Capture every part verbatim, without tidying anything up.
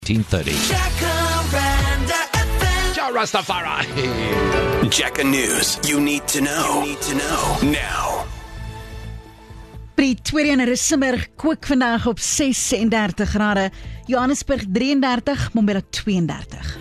eighteen thirty. Ja Rastafari. Jacka News. You need to know. You need to know. Now. Pretoria en Rissenburg kook vandag op sesendertig grade, Johannesburg drieëndertig, Mbombela tweeëndertig.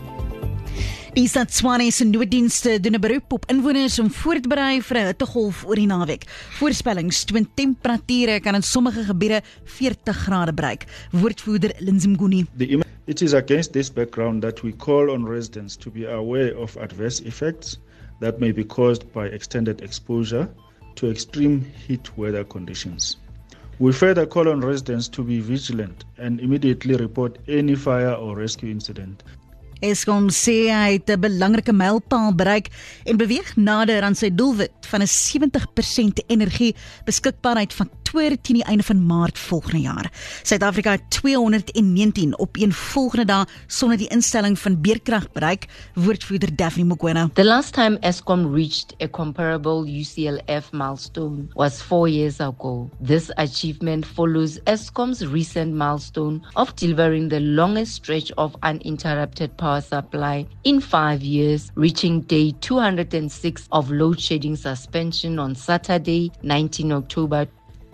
Die stad Tshwane se nooddienste doen 'n beroep op inwoners om voor te berei vir 'n hittegolf oor die naweek. Voorspellings toon temperature kan in sommige gebiede veertig grade bereik. Woordvoerder Linzimguni. It is against this background that we call on residents to be aware of adverse effects that may be caused by extended exposure to extreme heat weather conditions. We further call on residents to be vigilant and immediately report any fire or rescue incident. Eskom sê hy het 'n belangrike mylpaal bereik en beweeg nader aan sy doelwit van 'n sewentig persent energie beskikbaarheid faktor teen die einde van Maart volgende jaar. Suid-Afrika het tweehonderdnegentien op een volgende dag sonder die instelling van beerkrag bereik, woordvoerder Daphne Mokoena. The last time Eskom reached a comparable U C L F milestone was four years ago. This achievement follows Eskom's recent milestone of delivering the longest stretch of uninterrupted power supply in five years, reaching day two hundred six of load shedding suspension on Saturday, nineteenth October.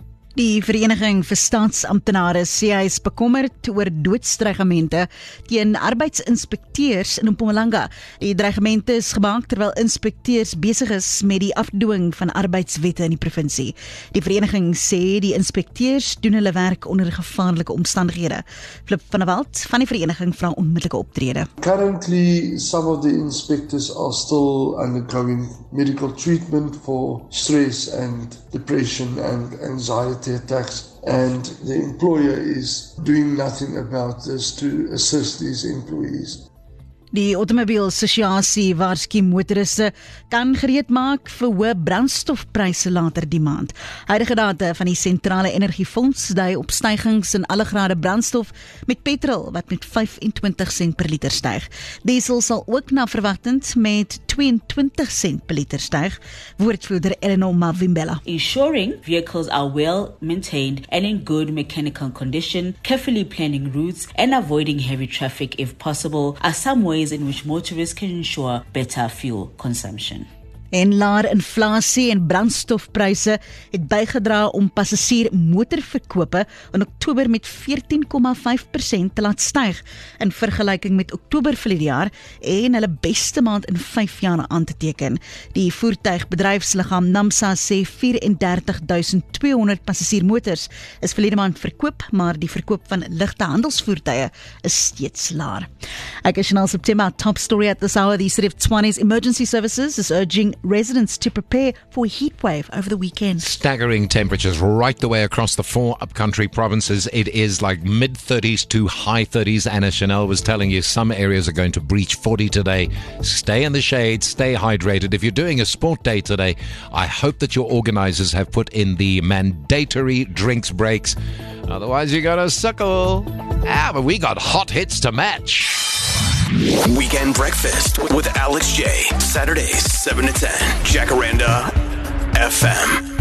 Die Vereniging vir Staatsamptenare sê hy is bekommerd oor doodstrygemente teen arbeidsinspekteurs in Mpumalanga. Die dreigemente is gemaak terwyl inspekteurs besig is met die afdwing van arbeidswette in die provinsie. Die vereniging sê die inspekteurs doen hulle werk onder gevaarlike omstandighede. Flip van der Walt van die vereniging vra onmiddellike optrede. Currently, some of the inspectors are still undergoing medical treatment for stress and depression and anxiety attacks, and the employer is doing nothing about this to assist these employees. Die Automobiel Assosiasie waarsku motoriste kan gereed maak vir hoë brandstofpryse later die maand. Huidige data van die Sentrale Energiefonds dui op stygings in alle grade brandstof, met petrol wat met vyfentwintig sent per liter styg. Diesel sal ook na verwagtend met tweeëntwintig sent per liter styg, woordvoerder Eleanor Mavimbela. Ensuring vehicles are well maintained and in good mechanical condition, carefully planning routes and avoiding heavy traffic if possible are some ways in which motorists can ensure better fuel consumption. En laer inflasie en brandstofpryse het bygedra om passasier motorverkope in Oktober met veertien komma vyf persent te laat styg in vergelyking met Oktober verlede jaar en hulle beste maand in vyf jaar aan te teken. Die voertuigbedryfsliggaam NAMSA sê vyf-en-dertig duisend tweehonderd passasiermotors is verlede maand verkoop, maar die verkoop van ligte handelsvoertuie is steeds laer. Ek is Chanel September, top story at this hour. The City of Tshwane's emergency services is urging residents to prepare for a heat wave over the weekend. Staggering temperatures right the way across the four upcountry provinces. It is like mid-thirties to high thirties. Anna Chanel was telling you some areas are going to breach forty today. Stay in the shade, stay hydrated. If you're doing a sport day today, I hope that your organisers have put in the mandatory drinks breaks. Otherwise, you got to suckle. Ah, but we got hot hits to match. Weekend Breakfast with Alex J. Saturdays, seven to ten. Jacaranda F M.